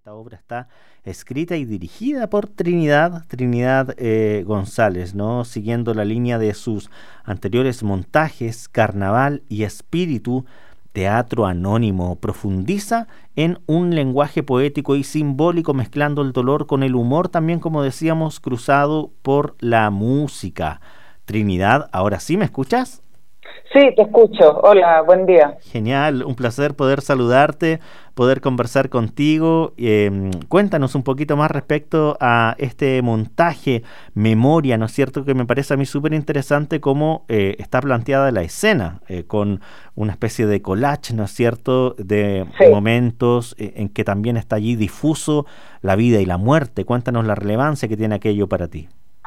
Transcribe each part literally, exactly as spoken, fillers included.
Esta obra está escrita y dirigida por Trinidad, Trinidad eh, González, ¿no? Siguiendo la línea de sus anteriores montajes, Carnaval y Espíritu, teatro anónimo, profundiza en un lenguaje poético y simbólico, mezclando el dolor con el humor, también, como decíamos, cruzado por la música. Trinidad, ¿ahora sí me escuchas? Sí, te escucho. Hola, buen día. Genial, un placer poder saludarte, poder conversar contigo. Eh, cuéntanos un poquito más respecto a este montaje, Memoria, ¿no es cierto? Que me parece a mí súper interesante cómo eh, está planteada la escena, eh, con una especie de collage, ¿no es cierto?, de sí. momentos eh, en que también está allí difuso la vida y la muerte. Cuéntanos la relevancia que tiene aquello para ti.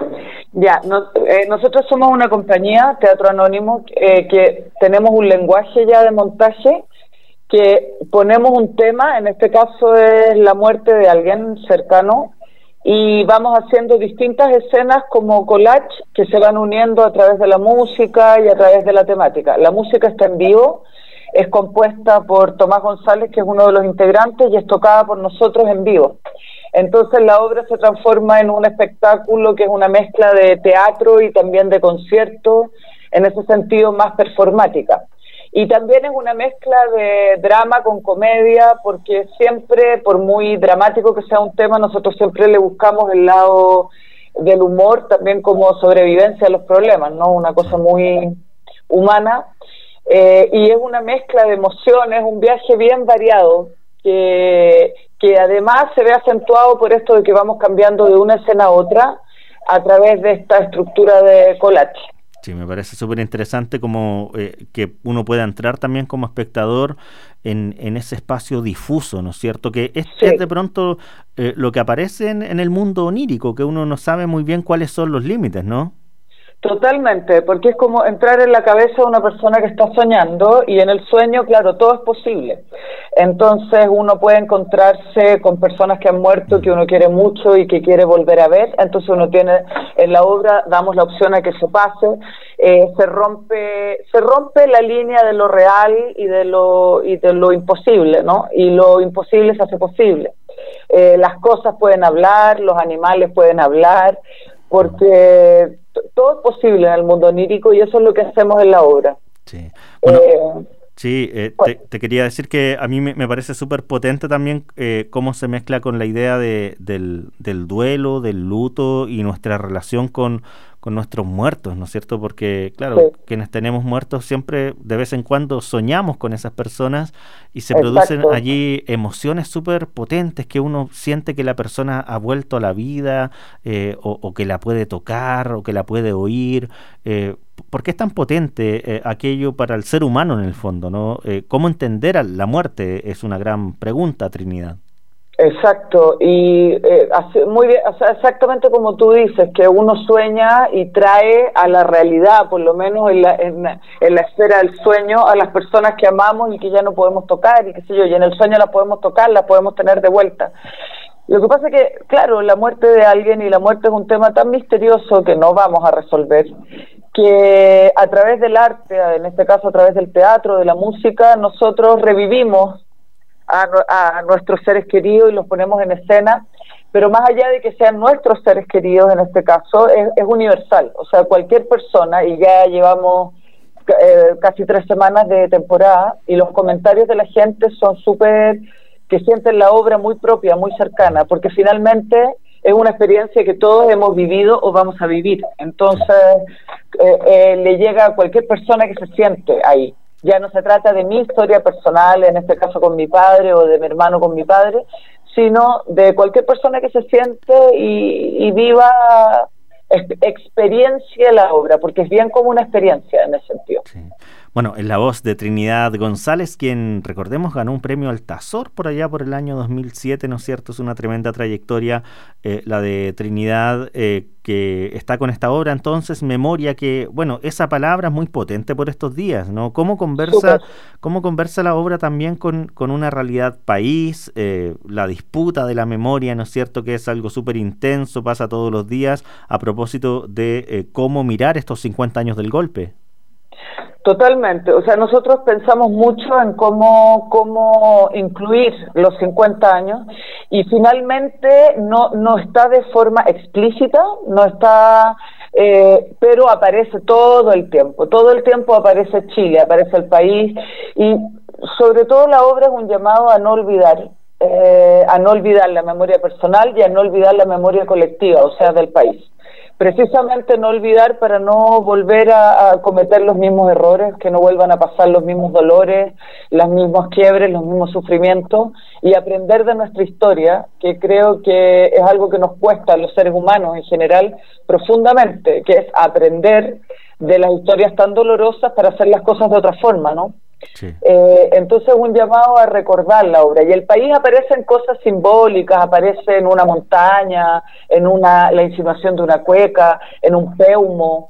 Ya, no, eh, nosotros somos una compañía, Teatro Anónimo, eh, que tenemos un lenguaje ya de montaje, que ponemos un tema, en este caso es la muerte de alguien cercano, y vamos haciendo distintas escenas como collage que se van uniendo a través de la música y a través de la temática. La música está en vivo, es compuesta por Tomás González, que es uno de los integrantes, y es tocada por nosotros en vivo. Entonces la obra se transforma en un espectáculo que es una mezcla de teatro y también de concierto, en ese sentido más performática. Y también es una mezcla de drama con comedia, porque siempre, por muy dramático que sea un tema, nosotros siempre le buscamos el lado del humor, también como sobrevivencia a los problemas, ¿no? Una cosa muy humana. Eh, y es una mezcla de emociones, un viaje bien variado, que, que además se ve acentuado por esto de que vamos cambiando de una escena a otra a través de esta estructura de collage. Sí, me parece súper interesante como eh, que uno pueda entrar también como espectador en, en ese espacio difuso, ¿no es cierto? Que es, sí. es de pronto eh, lo que aparece en, en el mundo onírico, que uno no sabe muy bien cuáles son los límites, ¿no? Totalmente, porque es como entrar en la cabeza de una persona que está soñando, y en el sueño, claro, todo es posible. Entonces uno puede encontrarse con personas que han muerto, que uno quiere mucho y que quiere volver a ver. Entonces uno tiene, en la obra damos la opción a que se pase, eh, se rompe, se rompe la línea de lo real y de lo, y de lo imposible, ¿no? Y lo imposible se hace posible. Eh, las cosas pueden hablar, los animales pueden hablar, porque todo es posible en el mundo onírico, y eso es lo que hacemos en la obra. Sí, bueno, eh, sí eh, te, te quería decir que a mí me, me parece súper potente también eh, cómo se mezcla con la idea de, del, del duelo, del luto y nuestra relación con, con nuestros muertos, ¿no es cierto? Porque, claro, sí. quienes tenemos muertos siempre de vez en cuando soñamos con esas personas y se Exacto. producen allí emociones súper potentes que uno siente que la persona ha vuelto a la vida, eh, o, o que la puede tocar o que la puede oír. Eh, ¿Por qué es tan potente eh, aquello para el ser humano en el fondo, ¿no? Eh, ¿Cómo entender a la muerte? Es una gran pregunta, Trinidad. Exacto, y eh, muy bien, o sea, exactamente como tú dices, que uno sueña y trae a la realidad, por lo menos en la, en, en la esfera del sueño, a las personas que amamos y que ya no podemos tocar, y qué sé yo, y en el sueño las podemos tocar, las podemos tener de vuelta. Lo que pasa es que, claro, la muerte de alguien, y la muerte es un tema tan misterioso que no vamos a resolver, que a través del arte, en este caso a través del teatro, de la música, nosotros revivimos A, a nuestros seres queridos y los ponemos en escena, pero más allá de que sean nuestros seres queridos en este caso, es, es universal. O sea, cualquier persona, y ya llevamos eh, casi tres semanas de temporada, y los comentarios de la gente son súper, que sienten la obra muy propia, muy cercana, porque finalmente es una experiencia que todos hemos vivido o vamos a vivir. Entonces eh, eh, le llega a cualquier persona que se siente ahí. Ya no se trata de mi historia personal, en este caso con mi padre, o de mi hermano con mi padre, sino de cualquier persona que se siente y, y viva, experiencia la obra, porque es bien como una experiencia en ese sentido. Sí. Bueno, es la voz de Trinidad González, quien, recordemos, ganó un premio Altazor por allá por el año dos mil siete, ¿no es cierto? Es una tremenda trayectoria eh, la de Trinidad, eh, que está con esta obra, entonces, Memoria, que, bueno, esa palabra es muy potente por estos días, ¿no? ¿Cómo conversa, cómo conversa la obra también con, con una realidad país, eh, la disputa de la memoria, ¿no es cierto?, que es algo súper intenso, pasa todos los días, a propósito de eh, cómo mirar estos cincuenta años del golpe? Totalmente, o sea, nosotros pensamos mucho en cómo, cómo incluir los cincuenta años y finalmente no, no está de forma explícita, no está, eh, pero aparece todo el tiempo, todo el tiempo aparece Chile, aparece el país y sobre todo la obra es un llamado a no olvidar, eh, a no olvidar la memoria personal y a no olvidar la memoria colectiva, o sea, del país. Precisamente no olvidar para no volver a, a cometer los mismos errores, que no vuelvan a pasar los mismos dolores, los mismos quiebres, los mismos sufrimientos, y aprender de nuestra historia, que creo que es algo que nos cuesta a los seres humanos en general profundamente, que es aprender de las historias tan dolorosas para hacer las cosas de otra forma, ¿no? Sí. Eh, entonces un llamado a recordar la obra, y el país aparece en cosas simbólicas, aparece en una montaña, en una la insinuación de una cueca, en un peumo,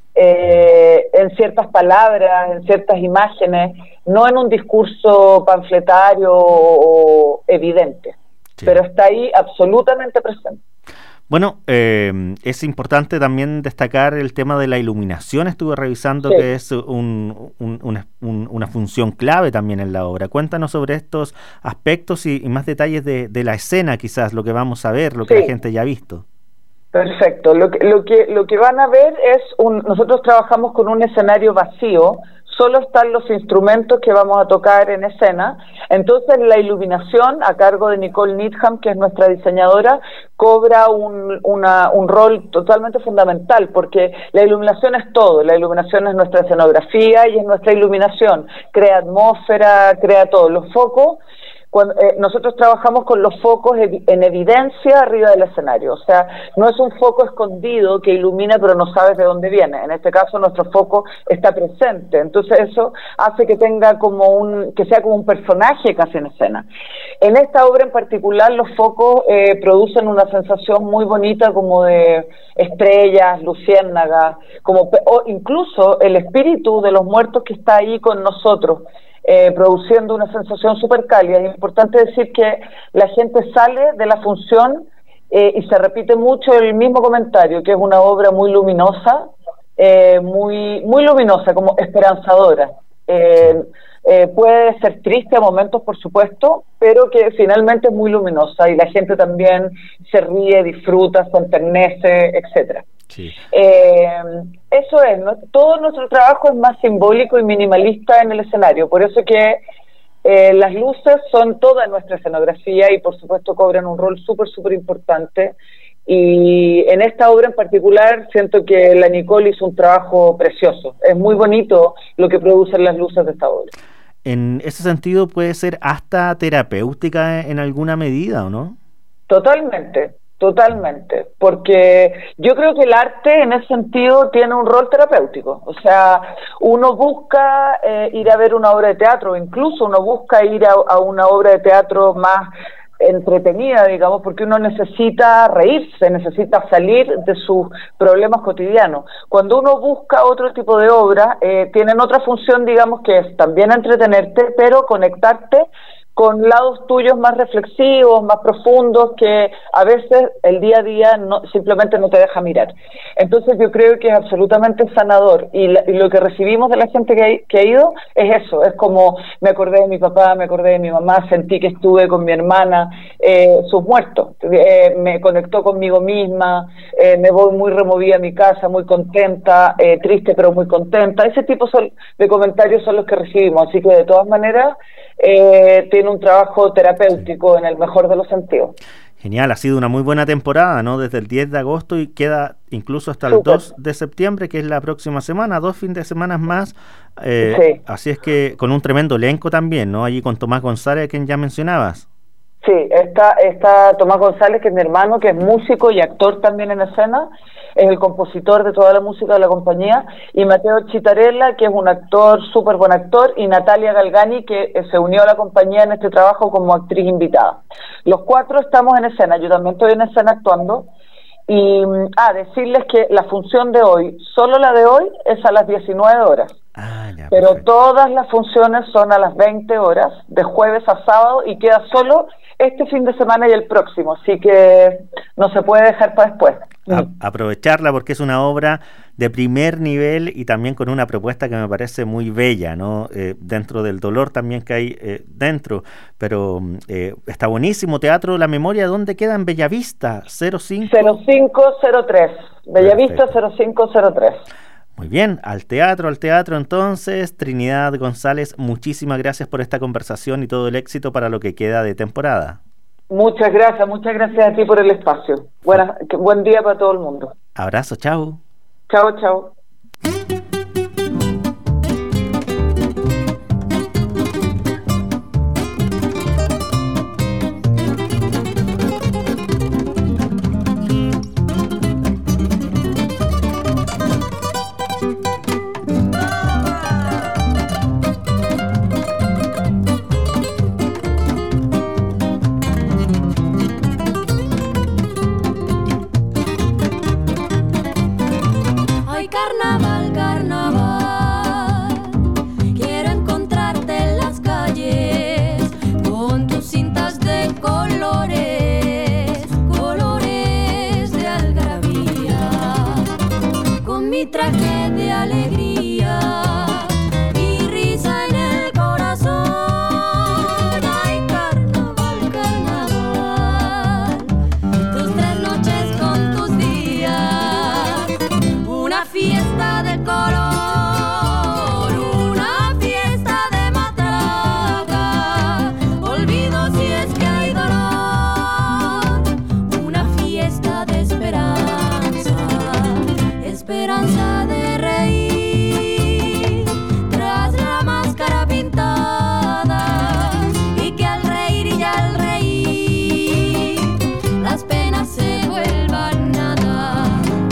eh, en ciertas palabras, en ciertas imágenes, no en un discurso panfletario o, o evidente, sí. Pero está ahí absolutamente presente. Bueno, eh, es importante también destacar el tema de la iluminación. Estuve revisando sí. que es un, un, una, un, una función clave también en la obra. Cuéntanos sobre estos aspectos y, y más detalles de, de la escena, quizás, lo que vamos a ver, lo que sí. la gente ya ha visto. Perfecto. Lo que, lo que, lo que van a ver es, un, nosotros trabajamos con un escenario vacío, solo están los instrumentos que vamos a tocar en escena, entonces la iluminación a cargo de Nicole Needham, que es nuestra diseñadora, cobra un, una, un rol totalmente fundamental, porque la iluminación es todo, la iluminación es nuestra escenografía y es nuestra iluminación, crea atmósfera, crea todo, los focos. Cuando, eh, nosotros trabajamos con los focos en evidencia arriba del escenario, o sea, no es un foco escondido que ilumina pero no sabes de dónde viene, en este caso nuestro foco está presente, entonces eso hace que tenga como un, que sea como un personaje casi en escena. En esta obra en particular los focos eh, producen una sensación muy bonita como de estrellas, luciérnagas, como, o incluso el espíritu de los muertos que está ahí con nosotros, Eh, produciendo una sensación súper cálida. Es importante decir que la gente sale de la función eh, y se repite mucho el mismo comentario, que es una obra muy luminosa, eh, muy, muy luminosa, como esperanzadora. Eh, eh, puede ser triste a momentos, por supuesto, pero que finalmente es muy luminosa y la gente también se ríe, disfruta, se enternece, etcétera. Sí. Eh, eso es, ¿no? Todo nuestro trabajo es más simbólico y minimalista en el escenario, por eso que eh, las luces son toda nuestra escenografía y por supuesto cobran un rol súper, súper importante, y en esta obra en particular siento que la Nicole hizo un trabajo precioso, es muy bonito lo que producen las luces de esta obra. En ese sentido puede ser hasta terapéutica en alguna medida, ¿o no? Totalmente. Totalmente, porque yo creo que el arte en ese sentido tiene un rol terapéutico, o sea, uno busca eh, ir a ver una obra de teatro, incluso uno busca ir a, a una obra de teatro más entretenida, digamos, porque uno necesita reírse, necesita salir de sus problemas cotidianos. Cuando uno busca otro tipo de obra, eh, tienen otra función, digamos, que es también entretenerte, pero conectarte con lados tuyos más reflexivos, más profundos, que a veces el día a día no, simplemente no te deja mirar. Entonces yo creo que es absolutamente sanador, y, la, y lo que recibimos de la gente que ha, que ha ido es eso, es como me acordé de mi papá, me acordé de mi mamá, sentí que estuve con mi hermana, eh, sus muertos, eh, me conectó conmigo misma, eh, me voy muy removida a mi casa, muy contenta, eh, triste pero muy contenta, ese tipo son, de comentarios son los que recibimos, así que de todas maneras eh, tiene un trabajo terapéutico sí. en el mejor de los sentidos. Genial, ha sido una muy buena temporada, ¿no? Desde el diez de agosto y queda incluso hasta el Super. dos de septiembre, que es la próxima semana, dos fines de semana más. Eh, sí. Así es que con un tremendo elenco también, ¿no? Allí con Tomás González, a quien ya mencionabas. Sí, está, está Tomás González, que es mi hermano, que es músico y actor también en escena, es el compositor de toda la música de la compañía, y Mateo Chitarella, que es un actor, súper buen actor, y Natalia Galgani, que se unió a la compañía en este trabajo como actriz invitada. Los cuatro estamos en escena, yo también estoy en escena actuando, y ah, decirles que la función de hoy, solo la de hoy, es a las diecinueve horas. Ah, ya, pero perfecto. Todas las funciones son a las veinte horas, de jueves a sábado, y queda solo este fin de semana y el próximo, así que no se puede dejar para después. a, aprovecharla porque es una obra de primer nivel y también con una propuesta que me parece muy bella, ¿no? Eh, dentro del dolor también que hay eh, dentro, pero eh, está buenísimo. Teatro La Memoria, ¿dónde queda? En Bellavista, cero cinco... cero cinco cero tres, Bellavista cero cinco cero tres. Muy bien, al teatro, al teatro entonces. Trinidad González, muchísimas gracias por esta conversación y todo el éxito para lo que queda de temporada. Muchas gracias, muchas gracias a ti por el espacio. Buenas, buen día para todo el mundo. Abrazo, chao. Chao, chao. Carnaval, carnaval, quiero encontrarte en las calles con tus cintas de colores, colores de algarabía, con mi traje de alegría y risa en el corazón. Ay, carnaval, carnaval, tus tres noches con tus días, una fiesta de color, una fiesta de matraca, olvido si es que hay dolor, una fiesta de esperanza, esperanza de reír tras la máscara pintada, y que al reír y al reír las penas se vuelvan nada.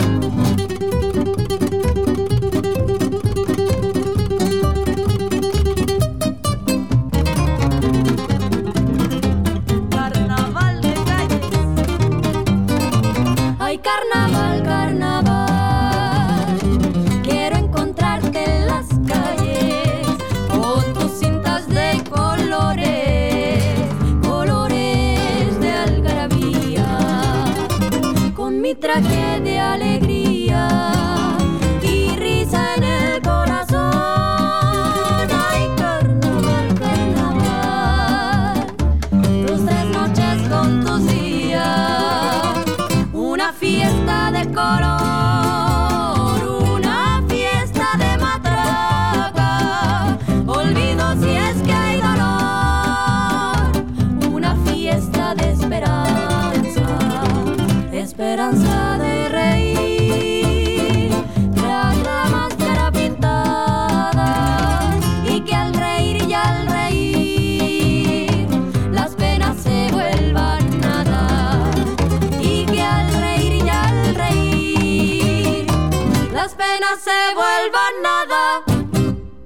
Carnaval, carnaval, quiero encontrarte en las calles con tus cintas de colores, colores de algarabía, con mi traje de alegría y risa en el corazón. Ay, carnaval, carnaval, tus tres noches con tus días, una fiesta de color, una fiesta de matraca, olvido si es que hay dolor, una fiesta de esperanza, esperanza de reír tras la máscara pintada, y que al reír y al reír las penas se vuelvan nada, y que al reír y al reír las penas se vuelvan nada.